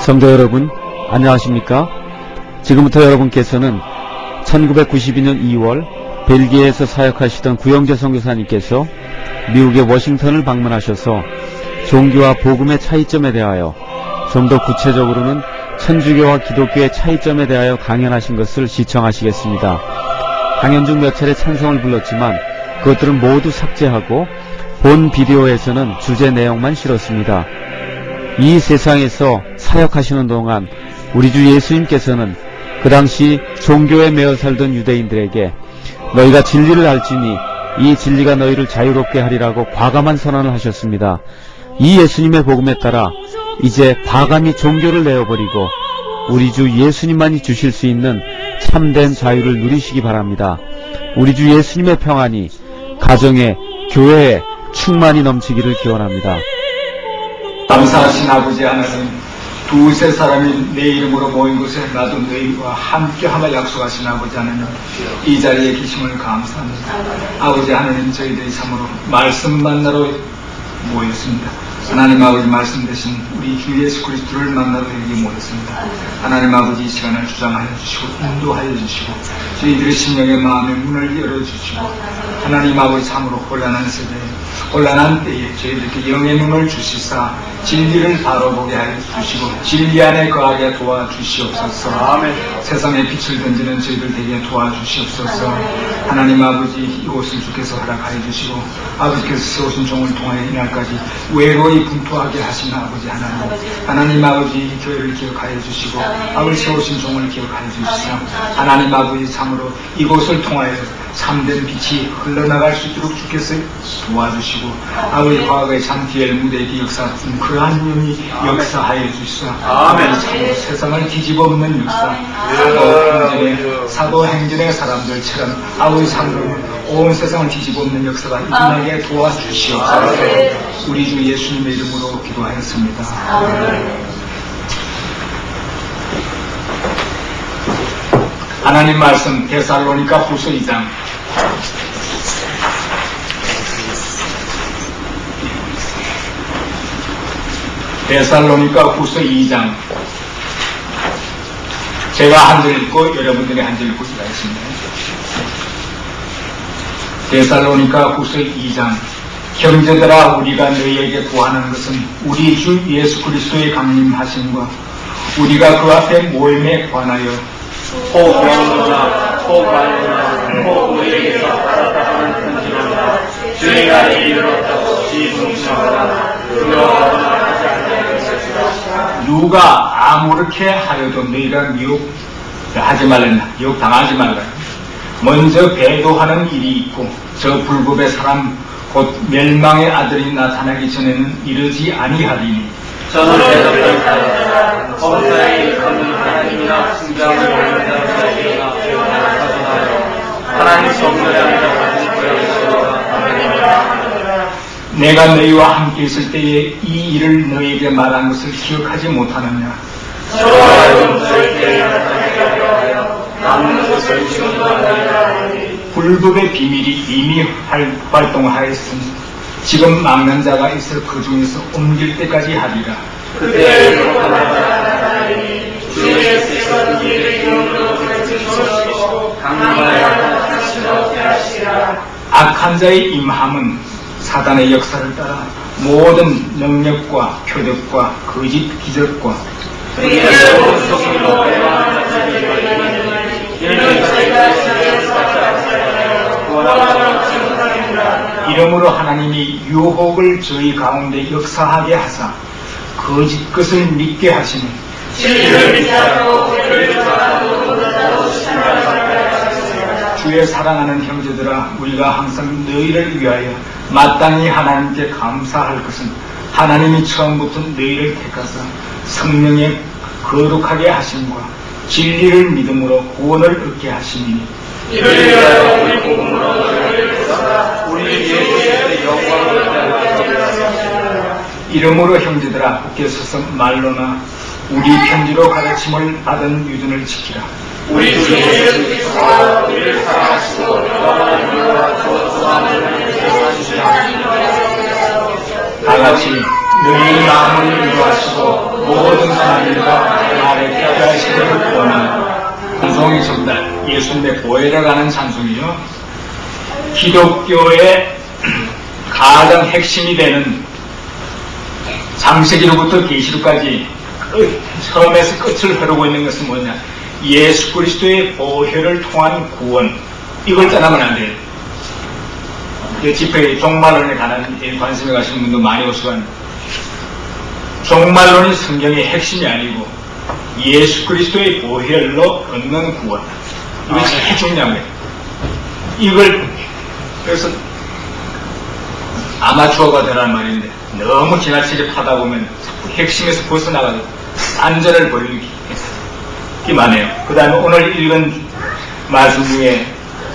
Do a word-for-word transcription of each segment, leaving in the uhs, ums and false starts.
성도 여러분, 안녕하십니까? 지금부터 여러분께서는 천구백구십이 년 이월 벨기에에서 사역하시던 구영재 선교사님께서 미국의 워싱턴을 방문하셔서 종교와 복음의 차이점에 대하여 좀 더 구체적으로는 천주교와 기독교의 차이점에 대하여 강연하신 것을 시청하시겠습니다. 강연 중 몇 차례 찬성을 불렀지만 그것들은 모두 삭제하고 본 비디오에서는 주제 내용만 실었습니다. 이 세상에서 사역하시는 동안 우리 주 예수님께서는 그 당시 종교에 매여 살던 유대인들에게 너희가 진리를 알지니 이 진리가 너희를 자유롭게 하리라고 과감한 선언을 하셨습니다. 이 예수님의 복음에 따라 이제 과감히 종교를 내어버리고 우리 주 예수님만이 주실 수 있는 참된 자유를 누리시기 바랍니다. 우리 주 예수님의 평안이 가정에, 교회에 충만히 넘치기를 기원합니다. 감사하신 아버지 하나님, 두세 사람이 내 이름으로 모인 곳에 나도 너희와 함께하며 약속하신 아버지 하나님, 이 자리에 계심을 감사합니다. 아버지 하나님, 저희들이 참으로 말씀 만나러 모였습니다. 하나님 아버지 말씀 대신 우리 주 예수 그리스도를 만나러 여기 모였습니다. 하나님 아버지 이 시간을 주장하여 주시고 인도하여 주시고 저희들의 심령의 마음의 문을 열어주시고 하나님 아버지 참으로 혼란한 세대에 혼란한 때에 저희들께 영의 눈을 주시사 진리를 바로 보게 하여 주시고 진리 안에 거하게 도와주시옵소서. 아멘. 세상에 빛을 던지는 저희들 되게 도와주시옵소서. 하나님 아버지 이곳을 주께서 허락하여 주시고 아버지께서 세우신 종을 통하여 이날까지 외로이 분투하게 하신 아버지 하나님, 하나님 아버지 교회를 기억하여 주시고 아버지 세우신 종을 기억하여 주시사 하나님 아버지 참으로 이곳을 통하여 참된 빛이 흘러나갈 수 있도록 주께서 도와주시고 아버지 과거의 장티엘 무대의 역사 그러한 영이 역사하여 주시사 아멘. 참으로 세상을 뒤집어엎는 역사 사도행전의 사도행전의 사람들처럼 아버지 참으로 온 세상을 뒤집어엎는 역사가 일어나게 도와주시옵소서. 우리 주 예수님의 이름으로 기도하였습니다. 아멘. 하나님 말씀 데살로니가 후서 이 장 데살로니가 후서 이 장 제가 한 절 읽고 여러분들이 한 절 읽고 기다리십니다. 데살로니가 후서 이 장 형제들아, 우리가 너희에게 구하는 것은 우리 주 예수 그리스도의 강림하심과 우리가 그 앞에 모임에 관하여 혹 병거나 혹 관거나 혹 우리에게서 받았다 하는 편지로다 주의가 이르렀다고 지붕청하라 그러하거나 하지 않을 것이다. 누가 아무렇게 하여도 너희가 미혹하지 말라, 미혹당하지 말라. 먼저 배도하는 일이 있고 저 불법의 사람 곧 멸망의 아들이 나타나기 전에는 이르지 아니하리니 저는 대답할 사람 범사에 일컫는 하나님이나 승장을 원하는 자에게나 가져가요. 하나님 성령을 가진 거여서 하나님이라. 내가 너희와 함께 있을 때에 이 일을 너희에게 말한 것을 기억하지 못하느냐. 저와 하여금 절대 나타나게 하여 남는 것을 지원하느니라 하니 불법의 비밀이 이미 활동하였으니 지금 막는 자가 있어 그 중에서 옮길 때까지 하리라. 그때 하나님 주의 예수께서 그들의 영으로 펼치시고 강림하여 다시 얻게 하시라. 악한 자의 임함은 사단의 역사를 따라 모든 능력과 표적과 거짓 기적과 그의 온속으로 배반하는 자들이 이런 자가 이러므로 하나님이 유혹을 저희 가운데 역사하게 하사 거짓 것을 믿게 하시니 주의 사랑하는 형제들아, 우리가 항상 너희를 위하여 마땅히 하나님께 감사할 것은 하나님이 처음부터 너희를 택하사 성령에 거룩하게 하심과 진리를 믿음으로 구원을 얻게 하시니 이를 위하여 우리 복음으로 너희를 택하사 우리 예수의 영광을 받으시리라. 이러므로 형제들아, 굳게 서서 말로나 우리 편지로 가르침을 받은 유전을 지키라. 우리 주 예수께서 우리를 사랑하시고 영원한 위로와 구원을 주시옵소서. 다 같이 너희 마음을 위로하시고 모든 사람들과 나를 깨달으시기를 원하노라. 찬송이 전달, 예수님의 보혜를 가는 찬송이요. 기독교의 가장 핵심이 되는 창세기로부터 계시록까지 처음에서 끝을 흐르고 있는 것은 뭐냐? 예수 그리스도의 보혈을 통한 구원. 이걸 떠나면 안 돼요. 집회에 종말론에 관한 관심에 가시는 분도 많이 오시고, 종말론이 성경의 핵심이 아니고 예수 그리스도의 보혈로 얻는 구원. 이게 제일 중요한 거예요. 이걸 그래서 아마추어가 되라는 말인데 너무 지나치게 파다 보면 자꾸 핵심에서 벗어나가지고 안전을 벌리기만 해요. 그 다음에 오늘 읽은 말씀 중에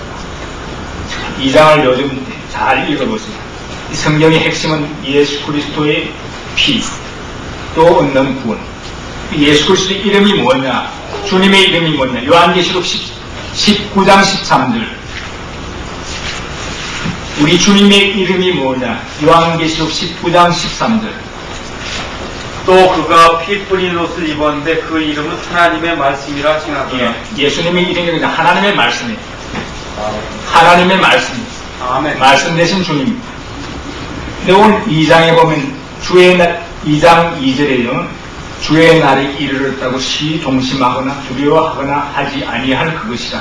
이 장을 요즘 잘 읽어보세요. 이 성경의 핵심은 예수 그리스도의 피, 또 얻는 구원. 예수 그리스도의 이름이 뭐냐? 주님의 이름이 뭐냐? 요한계시록 십구 장 십삼 절. 우리 주님의 이름이 뭐냐? 요한계시록 십구 장 십삼 절. 또 그가 피 뿌린 옷을 입었는데 그 이름은 하나님의 말씀이라 칭하더라. 예, 예수님의 이름이 그냥 하나님의 말씀이에요. 하나님의 말씀. 아멘. 말씀 대신 주님. 근데 오늘 이 장에 보면 주의 날, 이 장 이 절에요. 주의 날이 이르렀다고 시동심하거나 두려워하거나 하지 아니할 그것이라.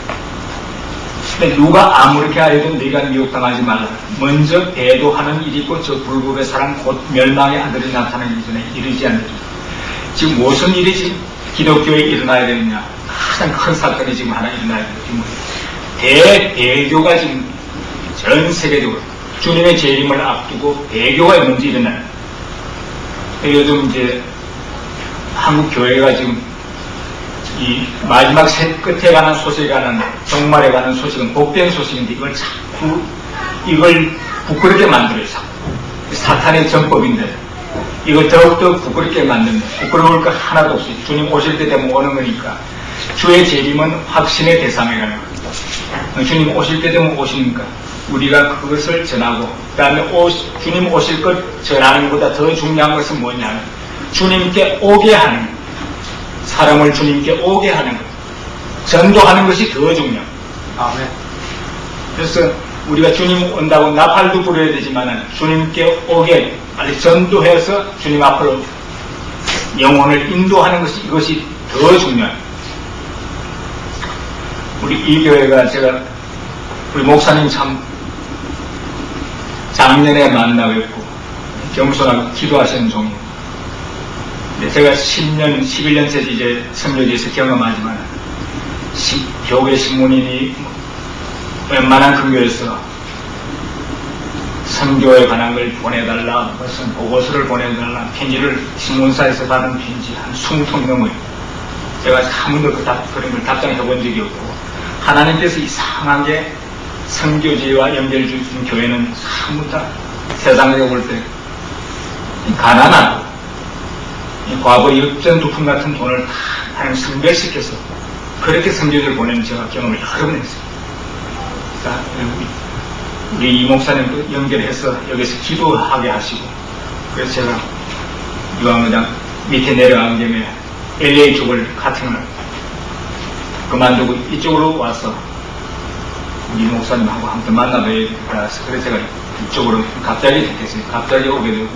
근데 누가 아무렇게 하여도 네가 미혹당하지 말라. 먼저 배도하는 일이 있고 저 불법의 사람 곧 멸망의 아들이 나타나기 전에 이르지 않느냐. 지금 무슨 일이 지금 기독교에 일어나야 되느냐. 가장 큰 사건이 지금 하나 일어나야 되는 대배교가 지금 전 세계적으로 주님의 재림을 앞두고 배교가 먼저 일어나요. 요즘 이제 한국 교회가 지금 이 마지막 새 끝에 관한 소식에 관한 종말에 관한 소식은 복된 소식인데 이걸 자꾸 이걸 부끄럽게 만들어요. 자꾸. 사탄의 전법인데 이걸 더욱더 부끄럽게 만듭니다. 부끄러울 거 하나도 없어요. 주님 오실 때 되면 오는 거니까. 주의 재림은 확신의 대상이라는 거예요. 주님 오실 때 되면 오시니까 우리가 그것을 전하고, 그 다음에 주님 오실 것 전하는 것보다 더 중요한 것은 뭐냐? 주님께 오게 하는 것. 사람을 주님께 오게 하는 것. 전도하는 것이 더 중요합니다. 아멘. 그래서 우리가 주님 온다고 나팔도 불어야 되지만 주님께 오게 빨리 전도해서 주님 앞으로 영혼을 인도하는 것이 이것이 더 중요합니다. 우리 이 교회가 제가 우리 목사님 참 작년에 만나 뵙고 겸손하고 기도하시는 종이에요. 제가 십 년, 십일 년째 이제 선교지에서 경험하지만 교회 신문인이 웬만한 큰 교회에서 선교에 관한 걸 보내달라, 무슨 보고서를 보내달라, 편지를 신문사에서 받은 편지 한 이십 통이 넘어요. 제가 한 번도 그 답, 그런 걸 답장해 본 적이 없고, 하나님께서 이상하게 선교지와 연결해 주신 교회는 전부 다 세상에 볼 때 가난하고 과거 역전두품 같은 돈을 다 하나님 선별시켜서 그렇게 선교지를 보내는 제가 경험을 여러 번 했어요. 자, 우리 이 목사님도 연결해서 여기서 기도하게 하시고, 그래서 제가 유황의장 밑에 내려간 김에 엘에이 쪽을 카팅을 그만두고 이쪽으로 와서 우리 목사님하고 함께 만나봐야겠다 해서 그래서 제가 이쪽으로 갑자기 됐어요. 갑자기 오게 되고.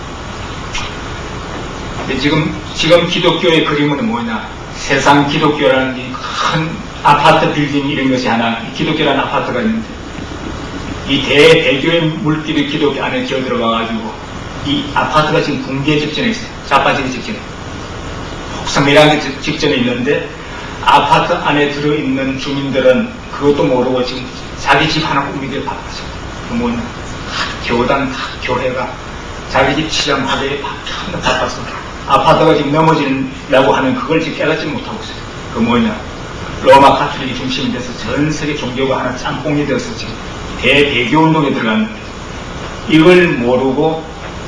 근데 지금, 지금 기독교의 그림은 뭐냐? 세상 기독교라는 이 큰 아파트 빌딩 이런 것이 하나, 기독교라는 아파트가 있는데, 이 대배교의 물길이 기독교 안에 기어 들어가가지고, 이 아파트가 지금 붕괴 직전에 있어요. 자빠지기 직전에. 폭삭내리기 직전에 있는데, 아파트 안에 들어있는 주민들은 그것도 모르고 지금 자기 집 하나 꾸미기를 바빠서. 그 뭐냐? 교단, 교회가 자기 집 치장하기에 바빠서. 아파트가 지금 넘어지려고 하는 그걸 지금 깨닫지 못하고 있어요. 그 뭐냐? 로마 카톨릭이 중심이 돼서 전 세계 종교가 하나 짬뽕이 되어서 지금 대배교 운동에 들어갔는데, 이걸 모르고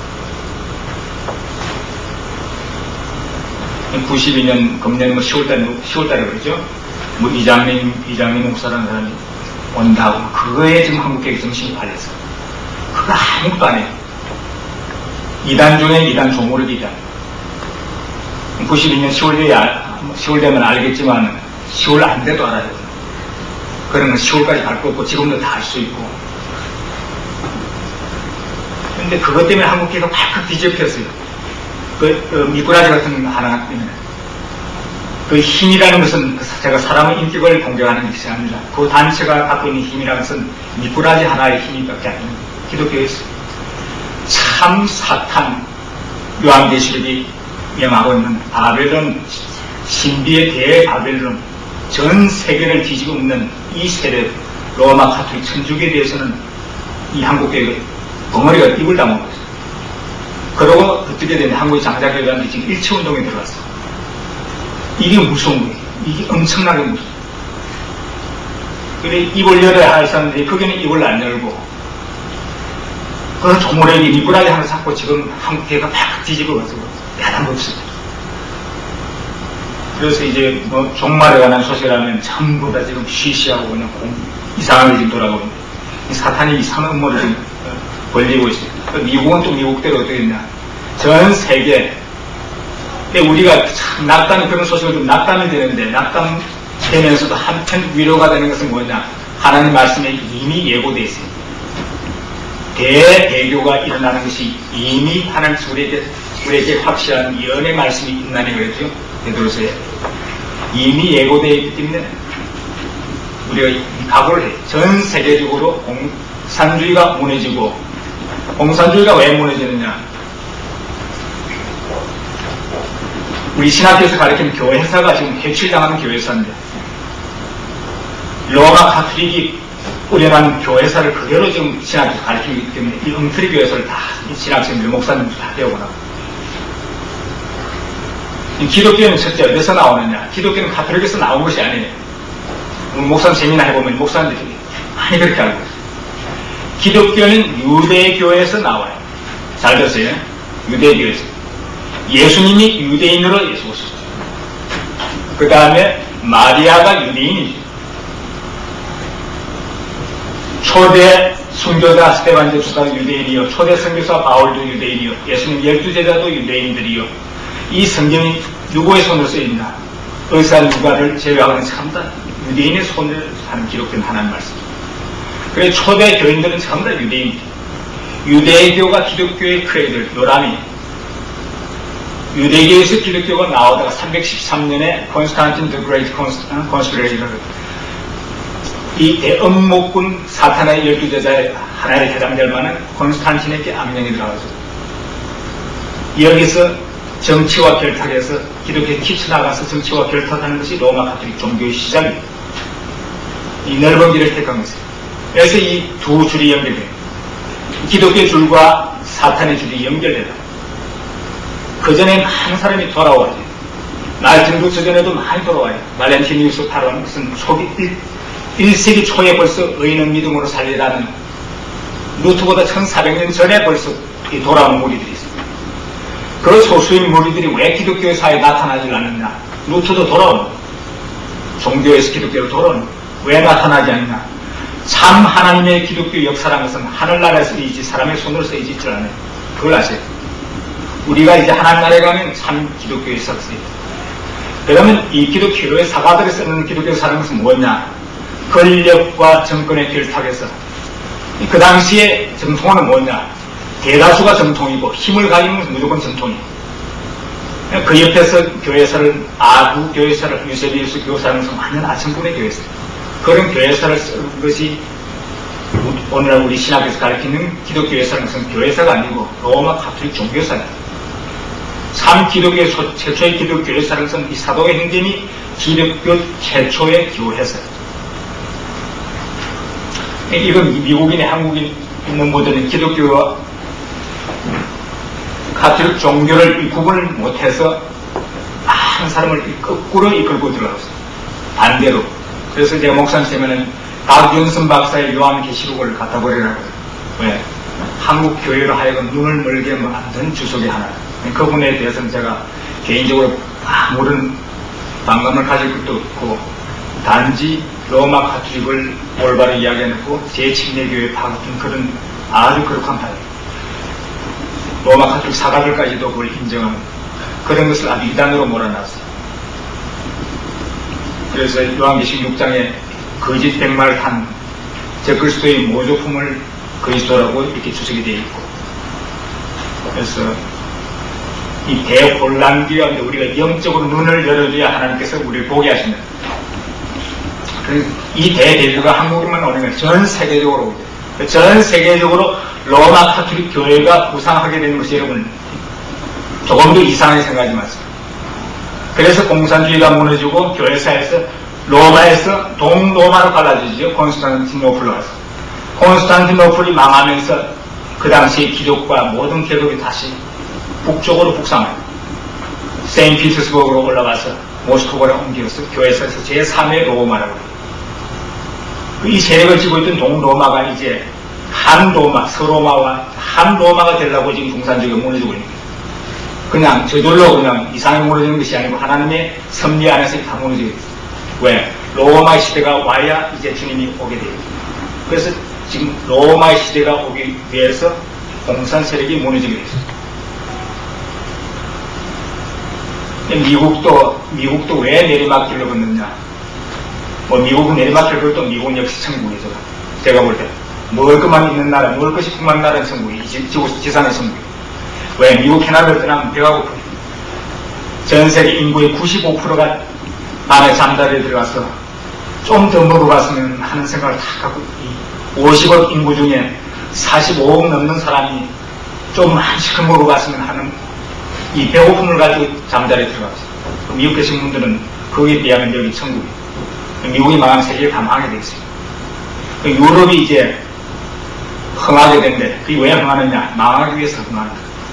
구십이 년 금년 뭐 시월달에 시월달에 그러죠. 뭐 이장님 이장님 목사라는 사람이 온다고 그거에 지금 한국교회 정신이 팔려서 그거 아무것도 안 해요. 이단 중에 이단 조모르기 이단. 구십이 년 시월 돼야, 시월 되면 알겠지만, 시월 안 돼도 알아요. 그런 건 시월까지 갈 거 없고, 지금도 다 할 수 있고. 근데 그것 때문에 한국계가 팍팍 뒤집혔어요. 그, 그 미꾸라지 같은 거 하나 때문에. 그 힘이라는 것은 제가 사람의 인격을 공격하는 것이 아니라 그 단체가 갖고 있는 힘이라는 것은 미꾸라지 하나의 힘밖에 아닙니다. 기독교에서 참 사탄, 요한계시록이 명하고 있는 바벨론, 신비의 대바벨론, 전 세계를 뒤집어 엎는 이 세력, 로마 가톨릭 천주교에 대해서는 이 한국교회가 덩어리가 입을 다물고 있어요. 그러고 어떻게 되냐, 한국의 장자교회들한테 지금 일치운동에 들어갔어. 이게 무서운 거예요. 이게 엄청나게 무서워요. 그래, 입을 열어야 할 사람들이 거기는 입을 안 열고, 그 조물에게 미꾸라지 하나 잡고 지금 한국교회가 팍 뒤집어 가지고 야단 없습니다. 그래서 이제 뭐 종말에 관한 소식을 하면 전부 다 지금 쉬쉬하고 그냥 공, 이상하게 지금 돌아가고 있는데, 사탄이 이상한 음모를 지금 벌리고 있어요. 미국은 또 미국대로 어떻게 했냐. 전 세계, 우리가 참 낙담, 그런 소식을 좀 낙담이 되는데, 낙담되면서도 한편 위로가 되는 것은 뭐냐. 하나님 말씀에 이미 예고되어 있습니다. 대대교가 일어나는 것이 이미 하나님 우리에게, 우리에게 확실한 예언의 말씀이 있나니 그랬죠. 베드로서에. 이미 예고되어 있기 때문에 우리가 각오를 해요. 전 세계적으로 공산주의가 무너지고, 공산주의가 왜 무너지느냐. 우리 신학교에서 가르치는 교회사가 지금 해칠당하는 교회사인데, 로마 가톨릭이 우려난 교회사를 그대로 지금 신학교에서 가르치기 때문에 이 엉터리 교회사를 다 신학생들, 목사님들 다 배우고 나고. 기독교는 첫째 어디서 나오느냐. 기독교는 가톨릭에서 나온 것이 아니에요. 목사님 세미나 해보면 목사님들이 많이 그렇게 알고 있어요. 기독교는 유대교에서 나와요. 잘 들으세요. 유대교에서. 예수님이 유대인으로 예수 오셨어요. 그 다음에 마리아가 유대인이죠. 초대 순교자 스테반 제수가 유대인이요, 초대 선교사 바울도 유대인이요, 예수님 열두 제자도 유대인들이요. 이 성경이 누구의 손으로 쓰여있나? 의사 누가를 제외하고는 전부 다 유대인의 손으로 하는 기록된 하나님 말씀입니다. 그래 초대 교인들은 전부 다 유대인이죠. 유대교가 기독교의 크레이들, 요람이. 유대교에서 기독교가 나오다가 삼백십삼 년에 콘스탄틴 더 그레이트 콘스피레이터를, 이 대엄목군 사탄의 열두 제자의 하나에 해당될 만한 콘스탄틴에게 악령이 들어가서 여기서 정치와 결탁해서 기독교에 튀쳐나가서 정치와 결탁하는 것이 로마 가톨릭 종교의 시작입니다. 이 넓은 길을 택한 것이에요. 그래서 이 두 줄이 연결돼요. 기독교 줄과 사탄의 줄이 연결되다. 그 전에 많은 사람이 돌아와요. 말틴 루터 전에도 많이 돌아와요. 발렌티니우스 파론, 무슨 초기 일 세기 초에 벌써 의인은 믿음으로 살리라는, 루터보다 천사백 년 전에 벌써 돌아온 무리들이 있습니다. 그 소수의 무리들이 왜 기독교의 사회에 나타나지 않느냐. 루터도 돌아온, 종교에서 기독교로 돌아온, 왜 나타나지 않느냐. 참 하나님의 기독교 역사라는 것은 하늘나라에서 쓰이지 사람의 손으로 쓰이지 줄 않아요. 그걸 아세요. 우리가 이제 하나님 나라에 가면 참 기독교의 역사가 쓰여요. 그러면 이 기독교의 사가들이 쓰는 기독교 사는 것은 뭐냐. 권력과 정권의 결탁에서, 그 당시에 정통은 뭐냐. 대다수가 정통이고 힘을 가지는 것은 무조건 정통이에요. 그 옆에서 교회사를, 아부 교회사를, 유세비우스 교사라는 것은 완전 아첨꾼의 교회사. 그런 교회사를 쓰는 것이 오늘날 우리 신학에서 가르치는 기독교 교회사는 것은 교회사가 아니고 로마 가톨릭 종교사예요. 참 기독교의 최초의 기독교 교회사는 것은 이 사도의 행전이 기독교 최초의 교회사예요. 이건 미국인의 한국인 있는 모델은 기독교와 가톨릭 종교를 구분을 못해서 많은 사람을 거꾸로 이끌고 들어갔어요. 반대로. 그래서 제가 목사님 때문에는 박윤선 박사의 요한계시록을 갖다 버리라고. 왜? 한국 교회로 하여금 눈을 멀게 만든 주석의 하나. 그분에 대해서는 제가 개인적으로 아무런 반감을 가질 것도 없고, 단지 로마 가톨릭을 올바로 이야기해놓고 제침례교회 파같은 그런 아주 거룩한 파예요. 로마 가톨릭 사가들까지도 그걸 인정하는 그런 것을 아주 이단으로 몰아놨어요. 그래서 요한계시록 육 장에 거짓 백마를 탄 적그리스도의 모조품을 그리스도라고 이렇게 주석이 되어 있고, 그래서 이 대혼란 가운데 우리가 영적으로 눈을 열어줘야 하나님께서 우리를 보게 하신다. 이 대대주가 한국에만 오는 건 전 세계적으로 오죠. 전 세계적으로 로마 카톨릭 교회가 부상하게 되는 것이 여러분 조금도 이상하게 생각하지 마세요. 그래서 공산주의가 무너지고 교회사에서 로마에서 동로마로 갈라지죠. 콘스탄티노플로 가서. 콘스탄티노플이 망하면서 그 당시 기독과 모든 계급이 다시 북쪽으로 북상해요. 세인트피터스버그로 올라가서 모스크바로 옮겨서 교회사에서 제삼의 로마라고 해요. 이 세력을 쥐고 있던 동로마가 이제 한 로마, 서로마와 한 로마가 되려고 지금 공산주의가 무너지고 있는 거예요. 그냥 저절로 그냥 이상하게 무너지는 것이 아니고 하나님의 섭리 안에서 다 무너지게 됐어요. 왜? 로마의 시대가 와야 이제 주님이 오게 돼요. 그래서 지금 로마의 시대가 오기 위해서 공산 세력이 무너지게 됐어요. 미국도, 미국도 왜 내리막길로 걷느냐? 뭐, 미국은 내리막길 걸도 미국은 역시 천국이죠. 제가 볼 때. 먹을 것만 있는 나라, 먹을 것이 풍부한 나라는 천국이, 지구, 지상의 천국이. 왜? 미국 캐나다를 떠나면 배가 고프요. 전 세계 인구의 구십오 퍼센트가 밤에 잠자리에 들어가서 좀 더 먹어봤으면 하는 생각을 다 갖고, 오십억 인구 중에 사십오억 넘는 사람이 좀 한시큼 먹어봤으면 하는 이 배고픔을 가지고 잠자리에 들어갔어요. 미국 계신 분들은 거기에 비하면 여기 천국이에요. 미국이 망하면 세계에 다 망하게 돼 있어요. 유럽이 이제 흥하게 된데, 그게 왜 흥하느냐? 망하기 위해서 흥하는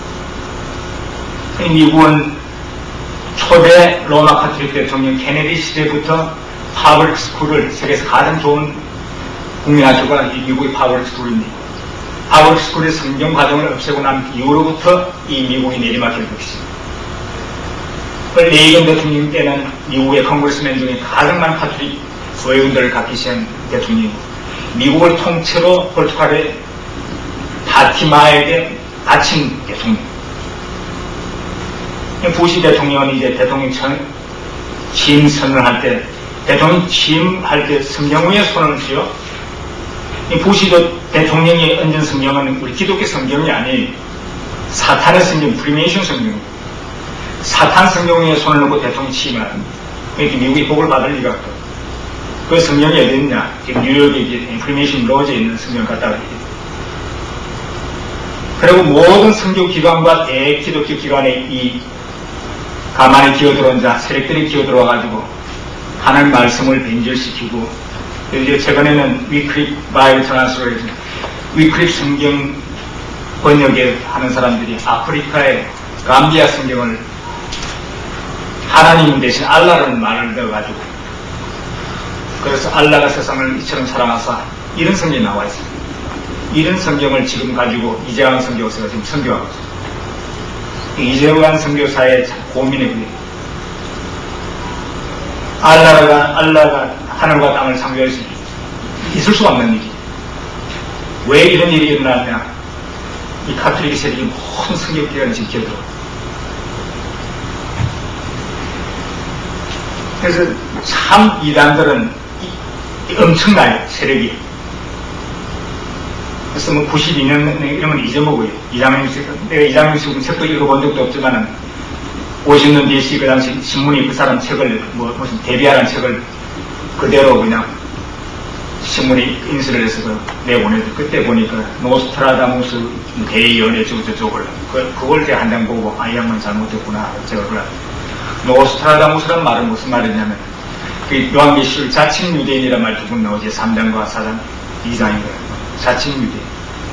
거예요. 미국은 초대 로마 카톨릭 대통령 케네디 시대부터 파블릭 스쿨을 세계에서 가장 좋은 국민학교가 이 미국의 파블릭 스쿨입니다. 파블릭 스쿨의 성경 과정을 없애고 난 이후로부터 이 미국이 내리막길 것입니다. 레이건 대통령 때는 미국의 컨그레스맨 중에 가장 많은 카톨릭 소외군들을 갖기 시작한 대통령이고, 미국을 통째로 포르투갈의 파티마에게 바친 대통령. 부시 대통령은 이제 대통령 취임 선언을 할 때, 대통령 취임할 때 성경 위에 손을 쥐어. 부시도 대통령이 얹은 성경은 우리 기독교 성경이 아니에요. 사탄의 성경, 프리메이션 성경입니다. 사탄 성경 위에 손을 놓고 대통령 취임을 합니다. 그러니까 미국이 복을 받을 리가 없고. 그 성경이 어디 있냐? 지금 뉴욕에 인프리메이션 로즈에 있는 성경을 갖다가 이렇게. 그리고 모든 성교 기관과 대기독교 기관의 이 가만히 기어들어온 자, 세력들이 기어들어와가지고 하나님 말씀을 변절시키고, 이제 최근에는 위클립 바이블 트랜스레이션, 위클립 성경 번역에 하는 사람들이 아프리카의 감비아 성경을 하나님 대신 알라라는 말을 넣어가지고, 그래서 알라가 세상을 이처럼 사랑하사, 이런 성경이 나와 있어요. 이런 성경을 지금 가지고 이재환 선교사가 지금 선교하고 있어요. 이재환 선교사의 고민의 그게 알라가, 알라가 하늘과 땅을 창조할 수 있을 수 없는 일이. 왜 이런 일이 일어났냐? 이 카톨릭 세력이 모든 성경기관을 지금 기어들어. 그래서 참 이단들은 이, 이 엄청나요, 세력이. 그래서 뭐 구십이 년 이런 건 잊어먹어요. 이장명식, 내가 이장명식 책도 읽어본 적도 없지만은 오십 년 뒤에 그 당시 신문이 그 사람 책을 뭐 무슨 데뷔하라는 책을 그대로 그냥 신문이 인쇄를 해서 내보내도, 그때 보니까 노스트라다무스 대연애 저쪽을 그, 그걸 제가 한 장 보고 아, 이 양반 잘못했구나. 제가 그래. 노스트라다무스란 말은 무슨 말이냐면 그 요한계시록 자칭 유대인이란 말 두 번 나오지. 삼 장과 사 장, 이 장인가요? 자칭 유대인.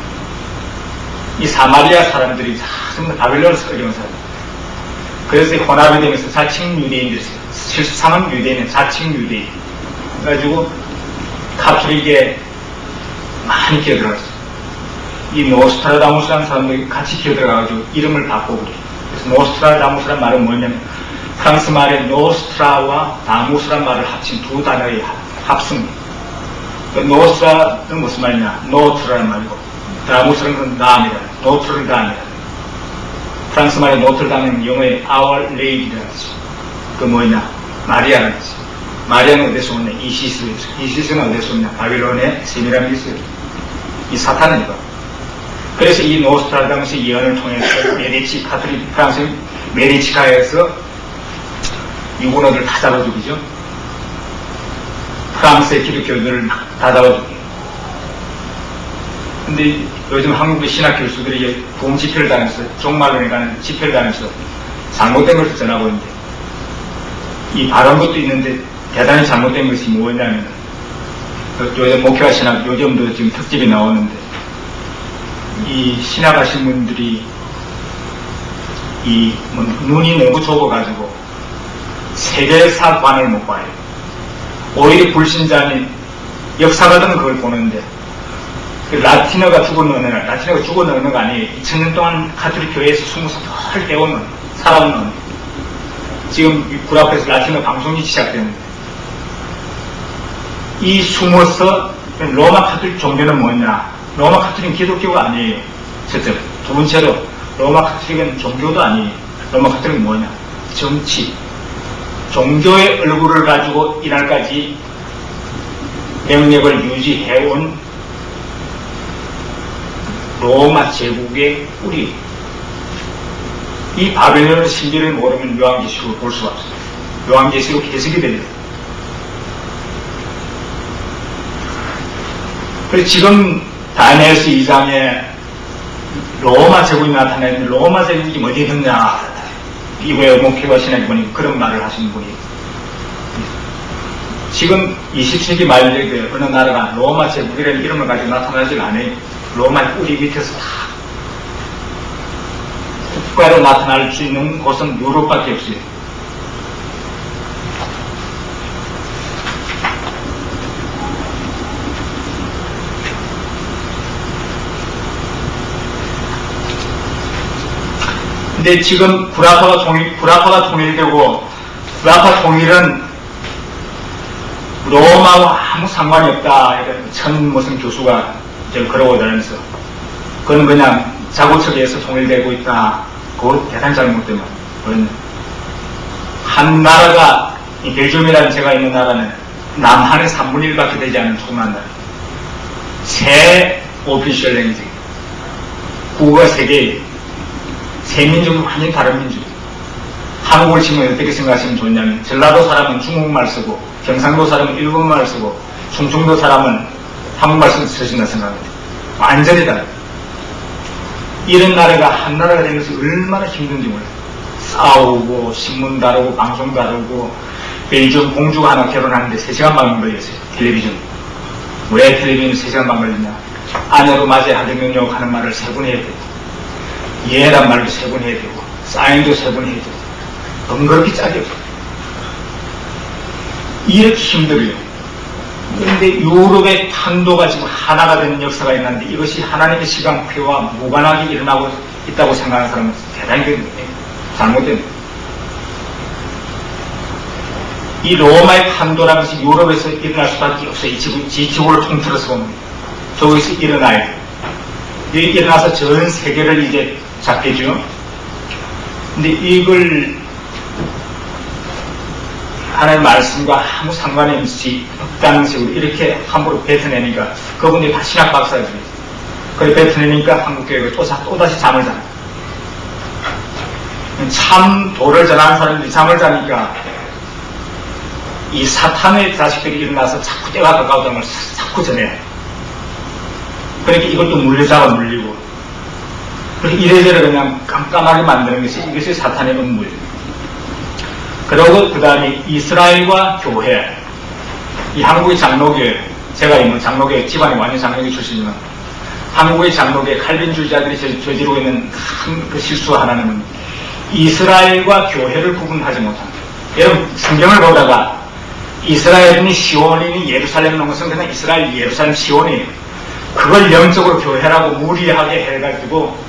이 사마리아 사람들이 전부 바빌론에서 어려운 사람. 그래서 혼합이 되면서 자칭 유대인들이 있어요. 실상은 유대인은 자칭 유대인. 그래가지고 카톨릭에 많이 기어들어갔어요. 이 노스트라다무스라는 사람들이 같이 기어들어가가지고 이름을 바꾸고 그래요. 그래서 노스트라다무스란 말은 뭐냐면 프랑스 말의 노스트라와 다무스란 말을 합친 두 단어의 합성입니다. 그 노스트라는 무슨 말이냐? 노트라는 말이고, 다무스는 건 남이다. 노트는 남이다. 프랑스 말의 노트르담은 영어의 Our Lady라는 거죠. 그 뭐냐? 마리아라는 거죠. 마리아는 어디서 왔냐? 이시스에서. 이시스는 어디서 왔냐? 바빌론의 세미라미스. 이 사탄이다. 그래서 이 노스트라다무스 예언을 통해서 메디치 카톨릭 프랑스 메디치가에서 유고노들 다 잡아 죽이죠. 프랑스의 기독교들을 다 잡아 죽이죠. 근데 요즘 한국의 신학 교수들이 동 집회를 다니면서 종말론에 가는 집회를 다니면서 잘못된 것을 전하고 있는데 이 바른 것도 있는데 대단히 잘못된 것이 뭐냐면 요즘 목회와 신학 요즘도 지금 특집이 나오는데 이 신학하신 분들이 이 뭐 눈이 너무 좁아가지고 세계사관을 못 봐요. 오히려 불신자는 역사가든 그걸 보는데 그 라틴어가 죽어는 어느 날, 라틴어가 죽어는 어느 가 아니에요. 이천 년 동안 가톨릭 교회에서 숨어서 덜 배우는, 살아오는. 지금 굴 앞에서 라틴어 방송이 시작되는데, 이 숨어서, 로마 가톨릭 종교는 뭐냐? 로마 가톨릭은 기독교가 아니에요. 첫째로. 두 번째로, 로마 가톨릭은 종교도 아니에요. 로마 가톨릭은 뭐냐? 정치. 종교의 얼굴을 가지고 이날까지 명령을 유지해온 로마 제국의 뿌리. 이 바벨론 신비를 모르면 요한계시록을 볼 수가 없어요. 요한계시록 해석이 됩니다. 그래서 지금 다니엘서 이 장에 로마 제국이 나타나는데 로마 제국이 어디에 있느냐. 이후에 목회와 신학이 보니 그런 말을 하시는 분이 지금 이십 세기 말에 어느 나라가 로마 제국이라는 이름을 가지고 나타나질 않아요. 로마의 뿌리 밑에서 다 국가로 나타날 수 있는 곳은 유럽밖에 없어요. 근데 지금 구라파가 통일, 구라파가 통일되고 구라파 통일은 로마와 아무 상관이 없다. 천 무슨 교수가 이제 그러고 다니면서 그건 그냥 자고척에서 통일되고 있다. 그거 대단히 잘못되면 그건 한 나라가 이 벨기움이라는 제가 있는 나라는 남한의 삼분의 일밖에 되지 않는 조그만 나라. 세 오피셜 랭귀지 국어가 세 개. 세 민족은 완전히 다른 민족. 한국을 지금 어떻게 생각하시면 좋냐면 전라도 사람은 중국말 쓰고 경상도 사람은 일본말 쓰고 충청도 사람은 한국말 쓰신다 생각합니다. 완전히 다르다. 이런 나라가 한 나라가 되면서 얼마나 힘든지 몰라요. 싸우고 신문 다루고 방송 다루고 벨기움 공주가 하나 결혼하는데 세 시간 반 걸렸어요. 텔레비전. 왜 텔레비전이 세 시간 반 걸렸냐. 아내로 맞이해야 되면요 하는 말을 세 번 해야 돼요. 예란 말도 세 번 해야 되고 사인도 세 번 해야 되고 번거롭게 짜게 없어요. 이렇게 힘들어요. 그런데 유럽의 탄도가 지금 하나가 되는 역사가 있는데 이것이 하나님의 시간표와 무관하게 일어나고 있다고 생각하는 사람은 대단히 잘못된 이 로마의 탄도라는 것이 유럽에서 일어날 수밖에 없어요. 이 지구, 지구를 통틀어서 보면 저기서 일어나야 돼요. 일어나서 전 세계를 이제 잡겠죠. 근데 이걸 하나님의 말씀과 아무 상관이 없이 없다는 식으로 이렇게 함부로 뱉어내니까 그분들이 다 신학 박사들이 그래 뱉어내니까 한국교회가 또, 또다시 잠을 자요. 참 도를 전하는 사람들이 잠을 자니까 이 사탄의 자식들이 일어나서 자꾸 때가 가까웠다는 걸 자꾸 전해요. 그러니까 이것도 물려잡아 물리고 그렇게 이래저래 그냥 깜깜하게 만드는 것이 이것이 사탄의 음모예요. 그리고 그 다음에 이스라엘과 교회, 이 한국의 장로교회, 제가 있는 장로교회 집안이 완전 장로교회 출신이지만 한국의 장로교회 칼빈주의자들이 저지르고 있는 큰 그 실수 하나는 이스라엘과 교회를 구분하지 못합니다. 여러분 성경을 보다가 이스라엘이니 시온이니 예루살렘 놓은 것은 그냥 이스라엘, 예루살렘, 시온이에요. 그걸 영적으로 교회라고 무리하게 해가지고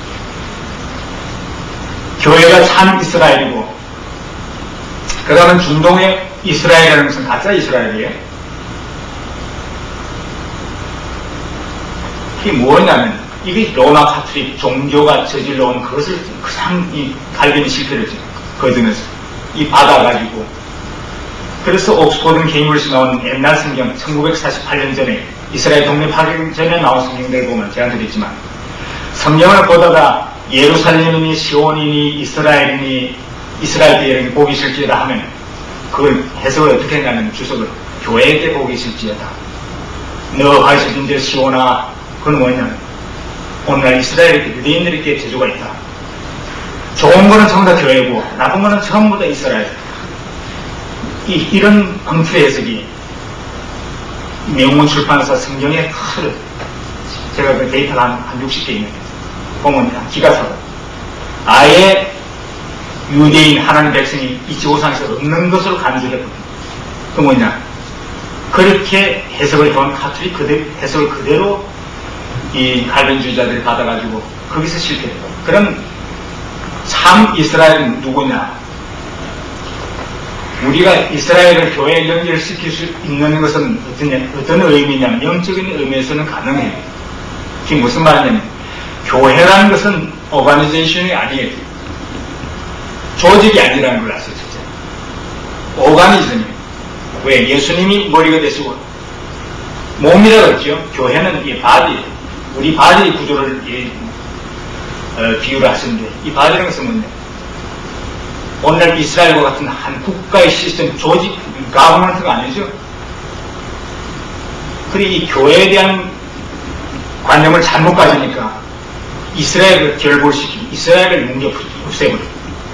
교회가 참 이스라엘이고 그 다음은 중동의 이스라엘이라는 것은 가짜 이스라엘이에요. 그게 뭐냐면 이게 로마 카톨릭 종교가 저질러 온 그것을 그냥 이 갈변이 실패를 거두면서 이 받아가지고, 그래서 옥스포드 케임브리지 나온 옛날 성경 천구백사십팔 년 전에 이스라엘 독립하기 전에 나온 성경들을 보면 제가 드렸지만, 성경을 보다가 예루살렘이니 시온이니 이스라엘이니 이스라엘 때 보기 싫지다 하면 그걸 해석을 어떻게 했냐면 주석을 교회에게 보기 싫지다. 너 하시던 저 시온아, 그건 뭐냐, 오늘날 이스라엘 유대인들에게 저주가 있다. 좋은 거는 전부 다 교회고 나쁜 거는 전부 다 이스라엘. 이, 이런 방투의 해석이 명문 출판사 성경에 큰, 제가 그 데이터가 한, 한 육십 개 있는데 보면 기가 차고, 아예 유대인 하나님 백성이 이 지구상에서 없는 것으로 간주했거든요. 그 뭐냐, 그렇게 해석을 해온 카톨릭 그대로, 해석을 그대로 이 갈변주의자들이 받아가지고 거기서 실패했고, 그럼 참 이스라엘은 누구냐? 우리가 이스라엘을 교회에 연결시킬 수 있는 것은 어떤, 어떤 의미냐면 영적인 의미에서는 가능해요. 그게 무슨 말이냐면 교회라는 것은 오가니제이션이 아니에요. 조직이 아니라는 걸 아세요. 오가니즘이에요. 왜? 예수님이 머리가 되시고 몸이라고 했죠. 교회는 이 바디, 우리 바디 구조를 이, 어, 비유를 하시는데, 이 바디라는 것은 뭐냐, 오늘날 이스라엘과 같은 한 국가의 시스템, 조직, 가버먼트가 아니죠. 그리고 이 교회에 대한 관념을 잘못 가지니까 이스라엘을 결골시키고 이스라엘을 뭉개 없애버려요.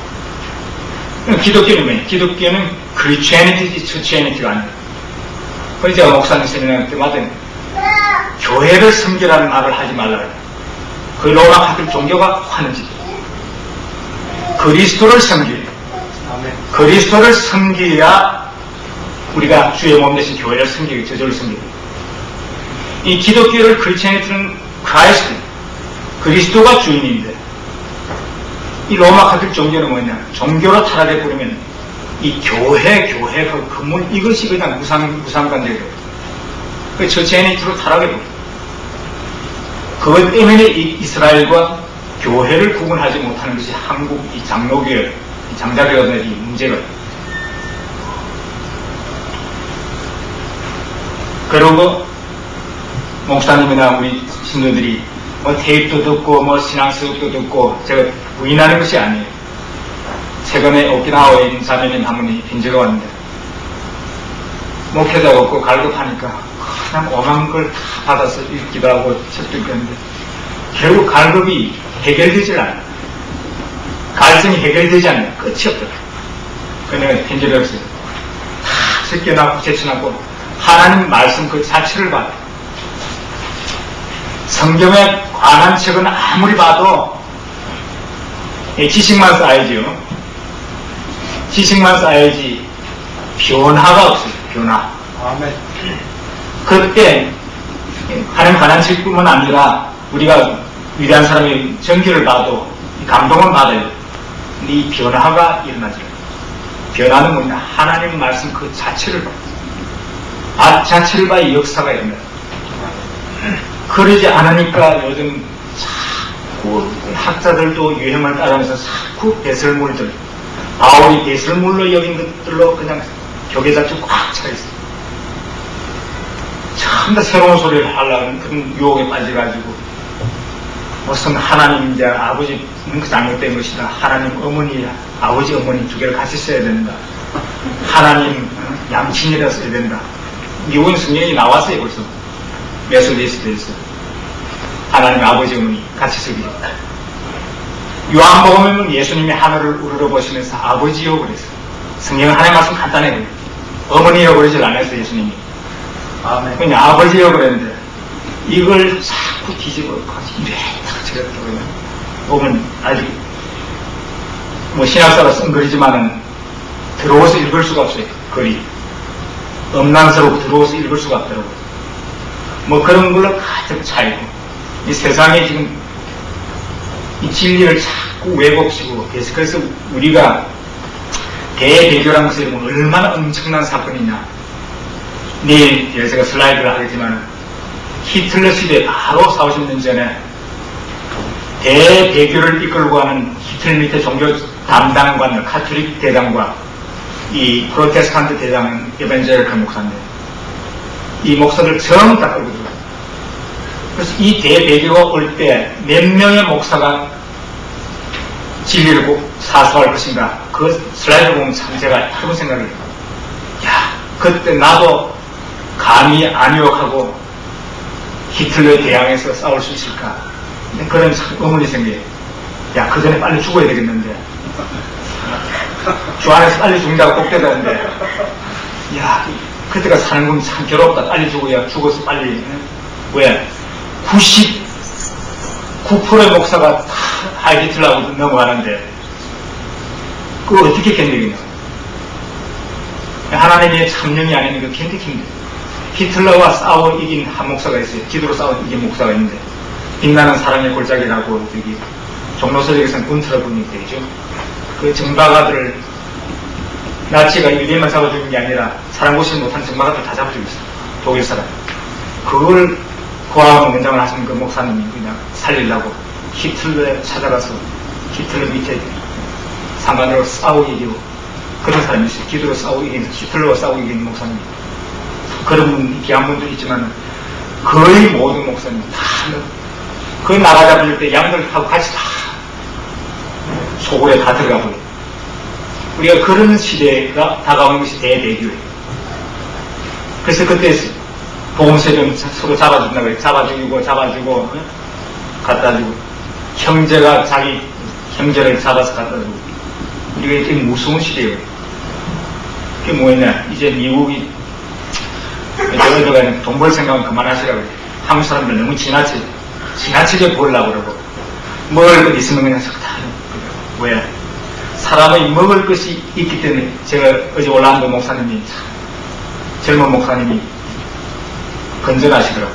기독교는 뭐예요? 기독교는 크리스티애니티지 처치애니티가 아니에요. 그래서 제가 목사님 세미나 때마다 교회를 섬기라는 말을 하지 말라고. 그 로마 카톨릭 종교가 하는 짓이에요. 그리스도를 섬기래요. 그리스도를 섬겨야 우리가 주의 몸 대신 교회를 섬기고 저절을 섬기고, 이 기독교를 크리스티애니티는 크라이스트, 그리스도가 주인인데, 이 로마 카톨릭 종교는 뭐냐, 종교로 타락해버리면 이 교회, 교회 그 근본 이것이 그냥 무상, 무상관계예요. 그 처치애니티로 타락해버려요. 그것 때문에 이 이스라엘과 교회를 구분하지 못하는 것이 한국 이 장로교회, 이 장자교회의 문제가. 그리고 목사님이나 우리 신도들이 뭐 테이프도 듣고 뭐 신앙수업도 듣고, 제가 부인하는 것이 아니에요. 최근에 오키나와에 있는 자매님 한 분이 빈지가 왔는데 목회자가 없고 갈급하니까 그냥 오만 걸 다 받아서 읽기도 하고 책도 읽었는데 결국 갈급이 해결되질 않아요. 갈증이 해결되지 않아요. 끝이 없더라고요. 그래서 내가 편지를 했어요. 다 제껴놨고 제쳐놨고 하나님 말씀 그 자체를 봐요. 성경에 관한 책은 아무리 봐도 지식만 쌓이지요. 지식만 쌓여야지 변화가 없어요. 변화. 아멘. 그때 하나님 관한 책뿐만 아니라 우리가 위대한 사람의 전기를 봐도 감동은 받아요. 근데 이 변화가 일어나죠. 변화는 뭐냐? 하나님 말씀 그 자체를 봐. 아 자체를 봐야 역사가 일어나요. 그러지 않으니까 요즘 자꾸 학자들도 유행을 따르면서 자꾸 배설물들, 바울이 배설물로 여긴 것들로 그냥 교계자주 꽉 차있어요. 참 다 새로운 소리를 하려는 그런 유혹에 빠져가지고 무슨 하나님 이제 아버지 잘못된 것이다. 하나님 어머니, 아버지 어머니 두 개를 같이 써야 된다. 하나님 양친이라 써야 된다. 미국은 성경이 나왔어요. 벌써 메소디스트에서 하나님 아버지 어머니 같이 쓰기. 요한복음에는 예수님이 하늘을 우러러보시면서 아버지요 그랬어요. 성경은 하나님 말씀 간단해요. 어머니요 그러질 않았어요. 예수님이. 아멘. 그냥 아버지요 그랬는데 이걸 자꾸 뒤집어 이래 딱 제가 그러면 보면 아직 뭐 신학사로 쓴 글이지만은 들어와서 읽을 수가 없어요. 글이 음란스럽고 들어와서 읽을 수가 없더라고요. 뭐 그런 걸로 가득 차이고, 이 세상에 지금 이 진리를 자꾸 왜곡시고, 그래서 우리가 대대교라는 것을 보면 얼마나 엄청난 사건이냐. 내일 제가 슬라이드를 하겠지만 히틀러 시대 바로 사오십 년 전에 대배교를 이끌고 가는 히틀 밑에 종교 담당관 카톨릭 대장과 이 프로테스탄트 대장은 에반젤리컬 목사인데 이 목사들 전부 다 끌고 들어가요. 그래서 이 대배교가 올 때 몇 명의 목사가 진리를 사수할 것인가, 그 슬라이드 보면 참 제가 여러 번 생각을 해요. 야, 그때 나도 감히 안유혹하고 히틀러에 대항해서 싸울 수 있을까? 그런 의문이 생겨요. 야, 그 전에 빨리 죽어야 되겠는데. 주 안에서 빨리 죽는다고 꼭 되다는데. 야, 그때가 사는 건 참 괴롭다. 빨리 죽어야 죽어서 빨리. 왜? 구십구 퍼센트의 목사가 다 하이 히틀러하고 넘어가는데, 그걸 어떻게 견디겠냐. 하나님의 참령이 아닌 그 견디기 힘들어요. 히틀러와 싸워 이긴 한 목사가 있어요. 기도로 싸워 이긴 목사가 있는데, 빛나는 사랑의 골짜기라고 여기 종로서적에서는 군트러 분이 되죠. 그 정박아들을 나치가 유대인만 잡아 죽인 게 아니라 사람 고시지 못한 정박아들 다 잡아 죽였어요. 독일 사람. 그걸 고아하고 원장을 하신 그 목사님이 그냥 살리려고 히틀러에 찾아가서 히틀러 밑에 상관으로 싸워 이기고 그런 사람이 있어요. 기도로 싸워 이긴, 히틀러와 싸워 이긴 목사님. 그런 분, 귀한 분도 있지만 거의 모든 목사님 다 그 나라 잡을 때 양들하고 같이 다 소굴에 다 들어가고 우리가 그런 시대가 다가오는 것이 대대교예요. 그래서 그때 보험세금 서로 잡아준다고 해요. 잡아주고 잡아주고 어? 갖다 주고 형제가 자기 형제를 잡아서 갖다 주고 우리가 이렇게 무서운 시대예요. 그게 뭐였냐, 이제 미국이 저러저러 돈 벌 생각은 그만하시라고 해요. 한국 사람들 너무 지나치 지나치게 보려고 그러고 먹을 것 있으면 그냥 다 왜? 사람의 먹을 것이 있기 때문에. 제가 어제 올라온 그 목사님이 젊은 목사님이 건전하시더라고요.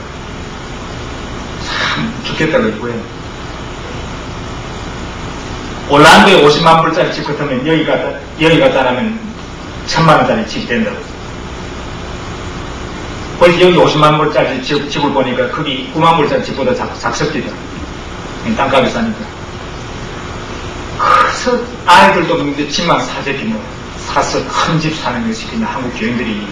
참 좋겠다고 했고요. 올란도에 오십만 불짜리 집 같으면 여기 갖다 여기 갖다 놔면 천만 원짜리 집이 된다고. 그래서 여기 오십만 불짜리 집, 집을 보니까 거기 구만 불짜리 집보다 작, 작습니다. 땅값이 싸니까. 그래서 아이들도 근데 집만 사재기 뭐 사서 큰 집 사는 것이 그냥 한국 교인들이.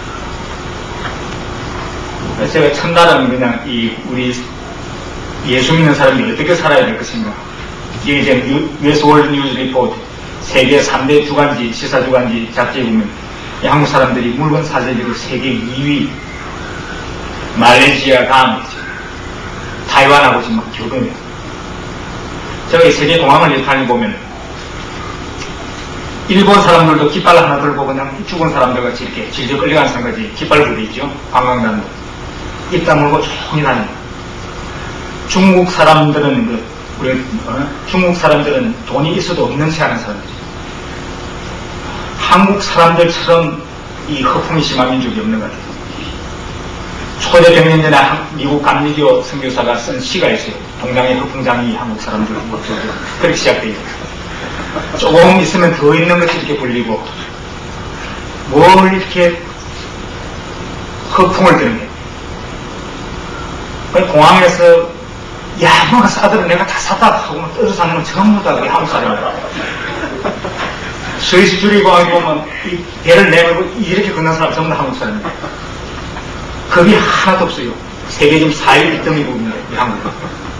그래서 제가 첫날은 그냥 이 우리 예수 믿는 사람이 어떻게 살아야 될 것인가. 이게 이제 유에스 월드 뉴스 리포트 세계 삼 대 주간지 시사 주간지 잡지에 보면 한국 사람들이 물건 사재기로 세계 이 위, 말레이시아 다음이죠. 타이완하고 지금 막 교동해요. 제가 이 세계 공항을 이렇게 보면 일본 사람들도 깃발 하나 들고 그냥 죽은 사람들 같이 이렇게 질질 끌려가는 사람까지 깃발 부대 있죠. 관광단도 입 다물고 조용히 다녀요. 중국 사람들은 그 우리 어? 중국 사람들은 돈이 있어도 없는 체 하는 사람들이죠. 한국 사람들처럼 이 허풍이 심한 민족이 없는 것 같아요. 초대 백 년 전에 미국 감리교 선교사가 쓴 시가 있어요. 동양의 허풍장이 한국 사람들 그렇게 시작돼요. 조금 있으면 더 있는 것이 이렇게 불리고 뭘 이렇게 허풍을 드는 거예요. 공항에서 야, 뭐가 싸들어 내가 다 샀다 하고 떠서 사는 건 전부 다 우리 한국 사람이야. 스위스 주리공항에 보면 이 배를 내밀고 이렇게 걷는 사람 전부 다 한국 사람이야. 겁이 하나도 없어요. 세계 지금 사 일 일 등이고 있는데 우리 한국.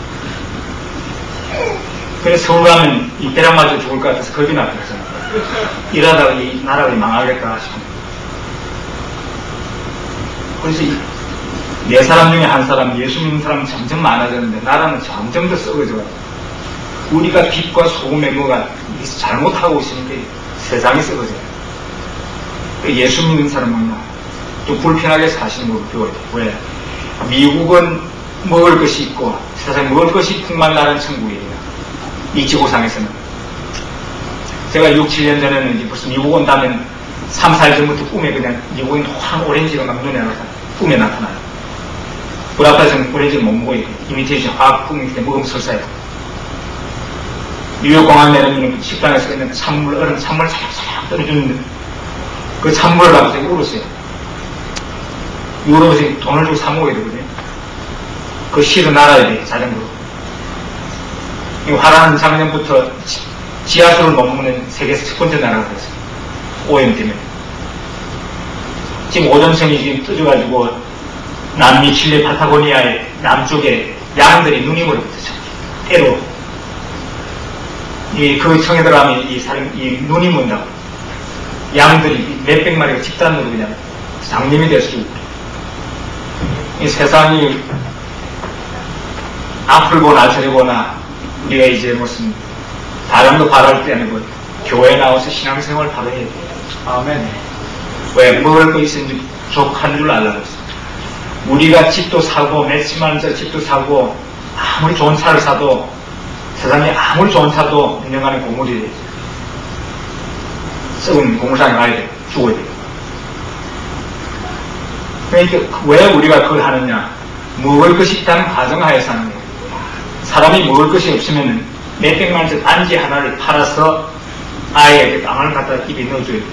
그래서 서울 가면 이 배랑 맞아 죽을 것 같아서 겁이 나더라고요. 이러다가 이 나라가 망하겠다 싶은. 그래서 이 네 사람 중에 한 사람, 예수 믿는 사람은 점점 많아졌는데 나라는 점점 더 썩어져요. 우리가 빛과 소금의 뭐가 잘못하고 있으니까 세상이 썩어져요. 예수 믿는 사람은 좀 불편하게 사시는 걸 배워야 돼요. 왜? 미국은 먹을 것이 있고 세상에 먹을 것이 풍만나는 천국이에요. 이 지구상에서는. 제가 육, 칠 년 전에는 이제 벌써 미국 온다면 삼, 사 일 전부터 꿈에 그냥 미국인 환 오렌지가 막 눈에 나타나요. 꿈에 나타나요. 불 앞에서는 오렌지를 못 먹어요. 이미테이션 화학 꿈일 때 먹으면 설사해요. 뉴욕 공항 내려오면 식당에서 그냥 찬물, 얼음 찬물 살짝 떨어주는데 그 찬물을 가지고 되게 울었어요. 유럽에서 돈을 주고 사 먹어야 되거든요. 그 실은 알아야 돼, 자전거로. 이 화란 작년부터 지, 지하수를 못 먹는 세계에서 첫 번째 나라가 됐어요. 오염 때문에. 지금 오존층이 지금 떠져가지고 남미 칠레 파타고니아의 남쪽에 양들이 눈이 멀어붙었죠. 때로. 이, 그 청에 들어가면 이 사람, 이 눈이 문다고. 양들이 몇백 마리가 집단으로 그냥 장님이 될 수 있고. 이 세상이 앞을 보나 저리 보나 우리가 이제 무슨 바람도 바랄 때 아니고 교회에 나와서 신앙생활을 바로 해야 돼요. 아멘. 왜? 먹을 거 있으니 족한 줄 알라고 했어. 우리가 집도 사고 몇십만 원 집도 사고 아무리 좋은 차를 사도 세상에 아무리 좋은 차도 인정하는 고물이 되죠. 썩은 고물상에 가야 돼요. 죽어야 돼요. 그러니까 왜 우리가 그걸 하느냐? 먹을 것이 있다는 가정하에서 하는 거예요. 사람이 먹을 것이 없으면 몇백만 원 단지 하나를 팔아서 아이에게 빵을 갖다 입에 넣어줘야 돼요.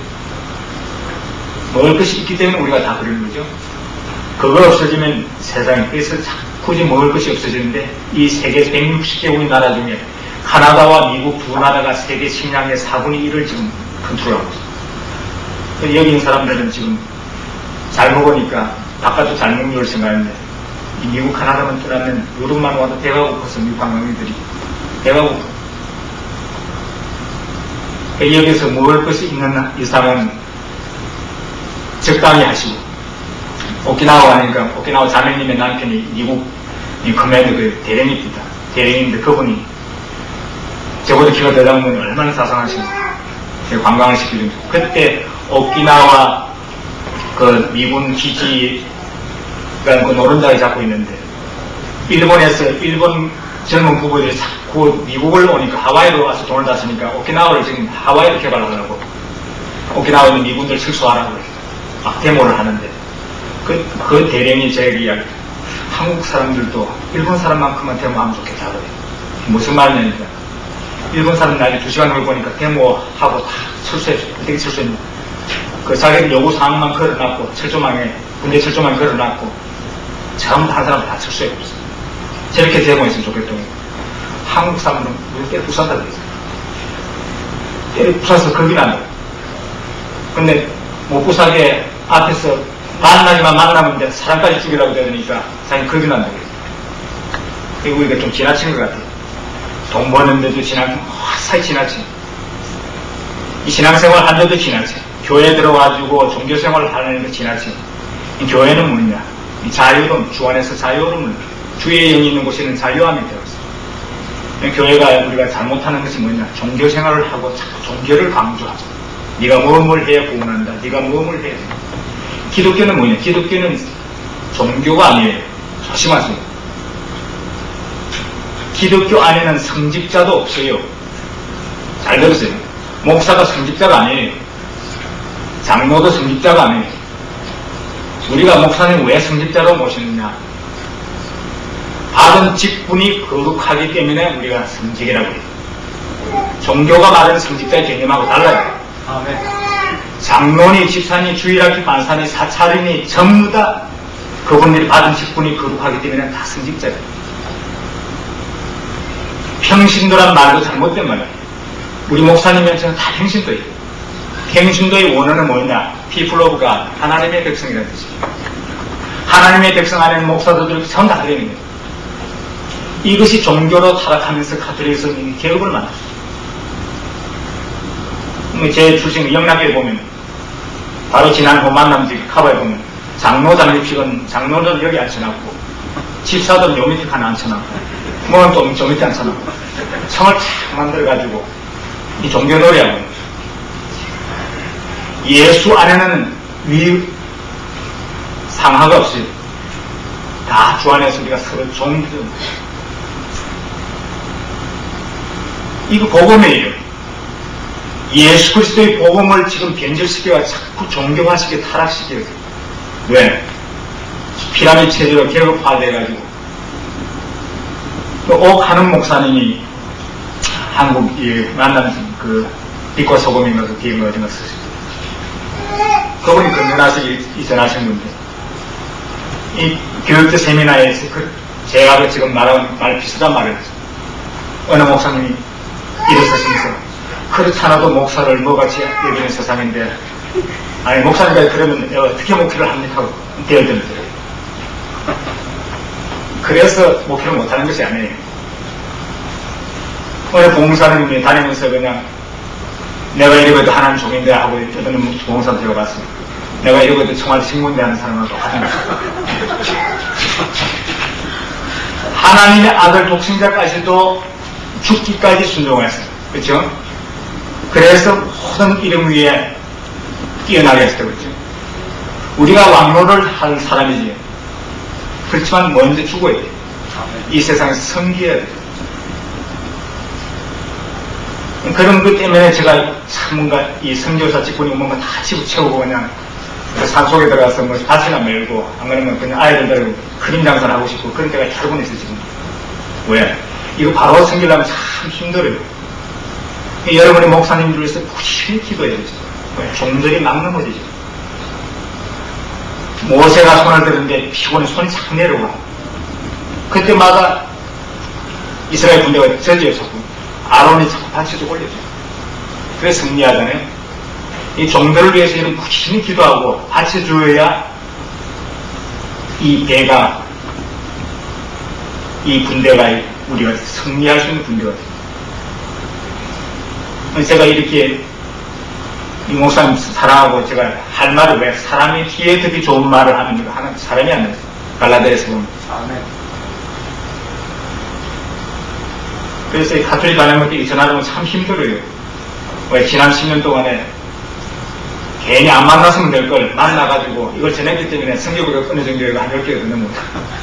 먹을 것이 있기 때문에 우리가 다 그러는 거죠. 그거 없어지면 세상에, 그래서 굳이 먹을 것이 없어지는데 이 세계 백육십 개국의 나라 중에 카나다와 미국 두 나라가 세계 식량의 사분의 일을 지금 컨트롤하고 있어요. 여기 있는 사람들은 지금 잘 먹으니까 바깥도 잘 먹는 걸 생각하는데 이 미국 카나다만 떠나면 유럽만 와도 배가 고파서 미국 관광객들이 배가 고파. 여기서 먹을 것이 있는 이상은 적당히 하시고 오키나와 가니까 오키나와 자매님의 남편이 미국 이 커맨드 그 대령입니다. 대령인데 그분이 저보다 키가 더 작은 분이 얼마나 사상하신지 관광을 시키는 그때 오키나와 그 미군 기지가 그 노른자를 잡고 있는데 일본에서 일본 젊은 부부들이 자꾸 미국을 오니까 하와이로 와서 돈을 다 쓰니까 오키나와를 지금 하와이로 개발하더라고. 오키나와 있는 미군들 철수하라고 막 데모를 하는데 그, 그 대령이 제게 이야기 한국 사람들도 일본 사람만큼만 데모하면 좋겠다 그래. 무슨 말이냐니까 일본 사람 나중에 두 시간 후에 보니까 데모하고 다 철수해줘. 어떻게 철수했냐. 그 자기들 요구사항만 걸어놨고 철조망에 군대 철조망에 걸어놨고 전부 한 사람 다 철수해버렸어. 저렇게 데모했으면 좋겠다고. 한국 사람들은 우리 때려 부산다 그랬어. 때려 부사서 걸긴 한다. 근데 못 부사게 앞에서 만나기만 만나면 돼. 사람까지 죽이라고 되니까 자기 걸긴 한다 그랬어. 그리고 우리가 좀 지나친 것 같아. 돈 버는데도 지나친, 화사히 지나친. 이 신앙생활 하는데도 지나친. 교회 들어와가지고 종교생활을 하려는 게 지나친. 이 교회는 뭐냐? 이 자유로움, 주 안에서 자유로움을, 주의 영이 있는 곳에는 자유함이 되었어. 교회가 우리가 잘못하는 것이 뭐냐? 종교생활을 하고 자꾸 종교를 강조하죠. 네가 무엇을 해야 구원한다. 네가 무엇을 해야 돼. 기독교는 뭐냐? 기독교는 종교가 아니에요. 조심하세요. 기독교 안에는 성직자도 없어요. 잘 들으세요. 목사가 성직자가 아니에요. 장로도 성직자가 아니에요. 우리가 목사님 왜 성직자로 모시느냐? 받은 직분이 거룩하기 때문에 우리가 성직이라고 해요. 종교가 말하는 성직자의 개념하고 달라요. 아멘. 장로니, 집사니, 주일학기, 만사니, 사찰이니 전부 다 그분들이 받은 직분이 거룩하기 때문에 다 성직자예요. 평신도란 말도 잘못된 말이에요. 우리 목사님은 저는 다 평신도예요. 평신도의 원어는 뭐냐? People of God, 하나님의 백성이라는 뜻이에요. 하나님의 백성 안에는 목사들이 전부 다 그러는 거예요. 이것이 종교로 타락하면서 가톨릭에서 개혁을 만났어요. 제 출신 영락교에 보면 바로 지난 번 만남지 카바에 보면 장로 장립식은 장로들은 여기 앉혀놨고 집사들은 요 밑에 하나 앉혀놨고 뭐는 또 저 밑에 앉혀놨고 성을 탁 만들어가지고 이 종교 놀이하고 예수 안에는 위 상하가 없어요. 다 주 안에서 우리가 서로 종교 이거 복음이에요. 예수 그리스도의 복음을 지금 변질시켜가 자꾸 종교화시켜 타락시켜요. 왜? 피라미드 체제로 계급화돼가지고 또 옥하는 목사님이 한국 만난 그 빛과 소금인가 그 기획을 어딘가 쓰시고 그분이 건전하서 이전하신 건데 이 교육대 세미나에서 그 제가 지금 말한 말 비슷한 말을 했어요. 어느 목사님이 일어서시면서 그렇잖아도 목사를 뭐같이 여기는 세상인데 아니 목사님이 그러면 어떻게 목회를 합니까? 하고 대열되면서 그래서 목회를 못하는 것이 아니에요. 어느 봉사님이 다니면서 그냥 내가 이러고도 하나님 종인데 하고 어떤 봉사도 제가 봤어요. 내가 이러고도 청와대 신문대 하는 사람하고 같은 거죠. 하나님의 아들 독생자까지도 죽기까지 순종했어요. 그렇죠? 그래서 모든 이름 위에 뛰어나게 했어요. 그렇죠? 우리가 왕노를 할 사람이지. 그렇지만 먼저 죽어야 돼요. 이 세상에서 섬겨야 돼요. 그런 것 때문에 제가 참 뭔가 이 선교사 직분이 뭔가 다 집어채우고 그냥 산속에 들어가서 뭐 밭이나 메고 안 그러면 그냥 아이들 데리고 그림 장사를 하고 싶고 그런 때가 여러 번 있어요 지금. 왜? 이거 바로 섬기려면 참 힘들어요. 여러분이 목사님들 위해서 부지런히 기도해야 되죠. 왜? 종들이 막 넘어지죠. 모세가 손을 드는데 피곤해 손이 착 내려와. 그때마다 이스라엘 군대가 저지어 자꾸 아론이 자꾸 받쳐서 올려줘요. 그래서 승리하잖아요. 이 종들을 위해서 이런 부지런히 기도하고 받쳐줘야 이 배가 이 군대가 우리가 승리할 수 있는 군대가 돼요. 제가 이렇게 이 목사님 사랑하고 제가 할 말을 왜 사람이 귀에 듣기 좋은 말을 하면 이거 하는 사람이 안 돼요. 갈라디아에서 보면. 아멘. 그래서 이 가톨릭 가정한테 전화하면 참 힘들어요. 왜 지난 십 년 동안에 괜히 안 만났으면 될 걸 만나가지고 이걸 전했기 때문에 성교구가 어느 정도가 한 열 개가 더 넘어요.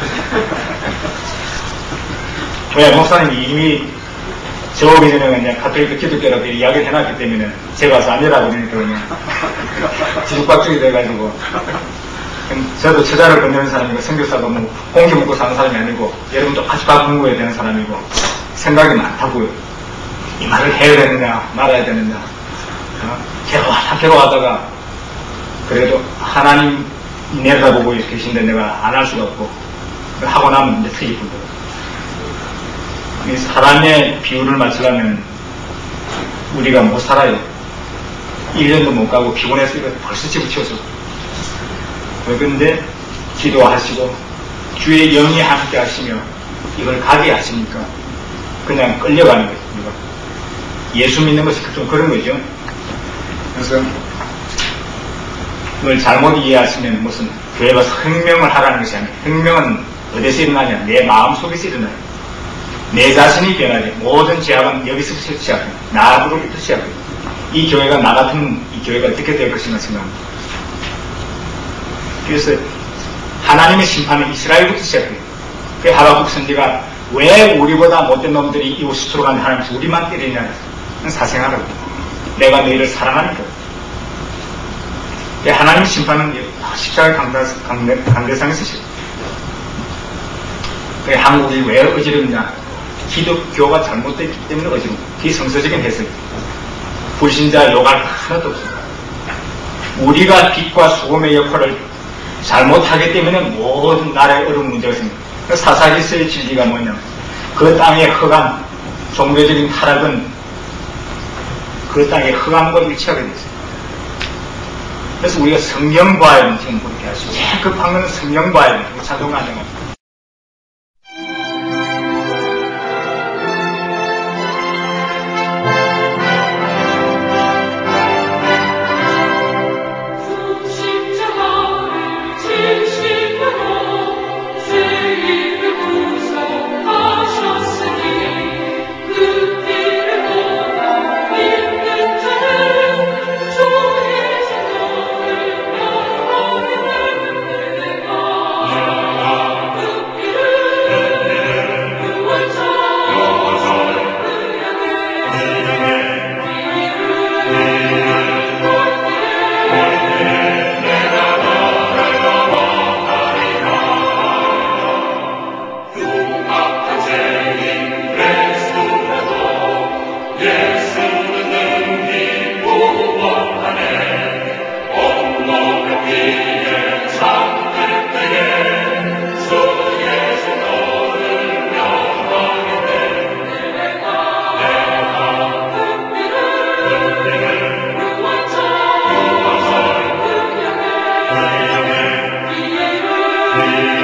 왜 목사님이 이미 저 오기 전에 그냥 가톨릭 기독교라고 이야기를 해놨기 때문에 제가 와서 아니라고 그러니까 그냥 뒤죽박죽이 돼가지고 저도 처자를 건네는 사람이고 선교사도 뭐 공기 먹고 사는 사람이 아니고 여러분도 같이 밥 공부해야 되는 사람이고 생각이 많다고요. 이 말을 해야 되느냐 말아야 되느냐 어? 괴로워하다 괴로워하다가 그래도 하나님 내려다보고 계신데 내가 안 할 수가 없고 하고 나면 이제 트집 불더라고요. 이 사람의 비율을 맞추려면 우리가 못 살아요. 일 년도 못 가고 피곤해서 이거 벌써 집어치워서. 그런데 기도하시고 주의 영이 함께 하시며 이걸 가게 하시니까 그냥 끌려가는 거죠. 우리가. 예수 믿는 것이 좀 그런 거죠. 그래서 그걸 잘못 이해하시면 무슨 교회 가서 혁명을 하라는 것이 아니에요. 혁명은 어디서 일어나냐? 내 마음속에서 일어나요. 내 자신이 변하지. 모든 제약은 여기서부터 시작해요. 나로부터 시작해요. 이 교회가 나 같은 이 교회가 어떻게 될 것인가 생각합니다. 그래서 하나님의 심판은 이스라엘부터 시작해요. 그 하박국 선지가 왜 우리보다 못된 놈들이 이웃을 들어가는데 하나님께서 우리만 때리냐. 사생하라고. 내가 너희를 사랑하니까. 하나님의 심판은 십자가의 강대, 강대상에서 시작해요. 한국이 왜 어지럽냐. 기독교가 잘못됐기 때문에 어지럽고 비성서적인 해석이 불신자 욕할 하나도 없습니다. 우리가 빛과 소금의 역할을 잘못하기 때문에 모든 나라의 어려운 문제가 생깁니다. 사사기서의 진리가 뭐냐, 그 땅의 흑암, 종교적인 타락은 그 땅의 흑암과 일치하게 됐어요. 그래서 우리가 성경 봐야 되는 지금 그렇게 하시고 제일 급한 것은 성경 봐야 되는 자동 안 됩니다. 주